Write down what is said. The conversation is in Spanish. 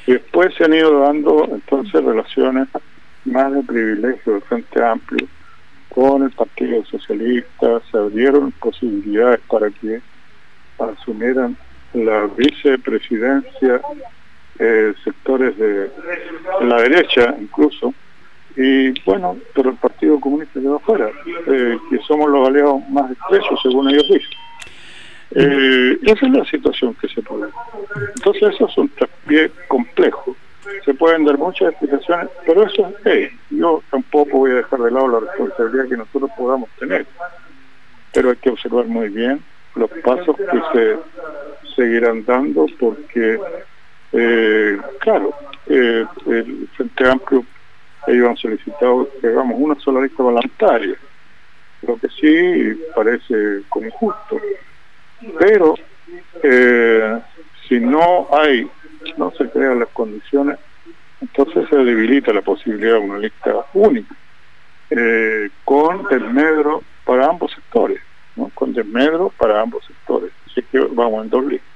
Y después se han ido dando entonces relaciones más de privilegio del Frente Amplio con el Partido Socialista. Se abrieron posibilidades para que asumieran la vicepresidencia sectores de la derecha incluso, y bueno, pero el Partido Comunista quedó afuera, que somos los aliados más estrechos según ellos dicen. Esa es la situación que se puede. Entonces eso es un traspié complejo. Se pueden dar muchas explicaciones, pero eso es, yo tampoco voy a dejar de lado la responsabilidad que nosotros podamos tener, pero hay que observar muy bien los pasos que se seguirán dando, porque claro, el Frente Amplio, ellos han solicitado que hagamos una sola lista parlamentaria, lo que sí parece como injusto, pero si no se crean las condiciones, entonces se debilita la posibilidad de una lista única, con desmedro para ambos sectores, ¿no? Con desmedro para ambos sectores, así que vamos en dos listas.